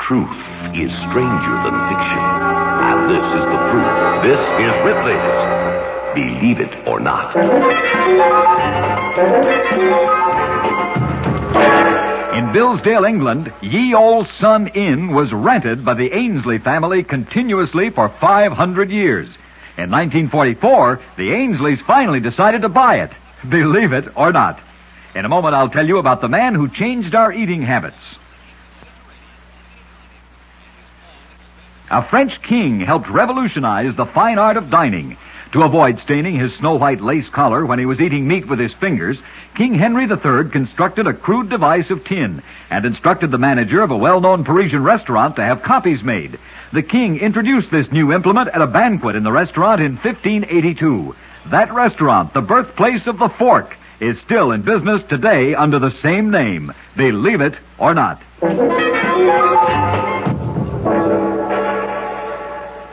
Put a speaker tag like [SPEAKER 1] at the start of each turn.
[SPEAKER 1] truth is stranger than fiction. And this is the proof. This is Ripley's Believe It or Not.
[SPEAKER 2] In Billsdale, England, Ye Old Sun Inn was rented by the Ainsley family continuously for 500 years. In 1944, the Ainsleys finally decided to buy it. Believe it or not. In a moment, I'll tell you about the man who changed our eating habits. A French king helped revolutionize the fine art of dining. To avoid staining his snow-white lace collar when he was eating meat with his fingers, King Henry III constructed a crude device of tin and instructed the manager of a well-known Parisian restaurant to have copies made. The king introduced this new implement at a banquet in the restaurant in 1582. That restaurant, the birthplace of the fork, is still in business today under the same name. Believe it or not.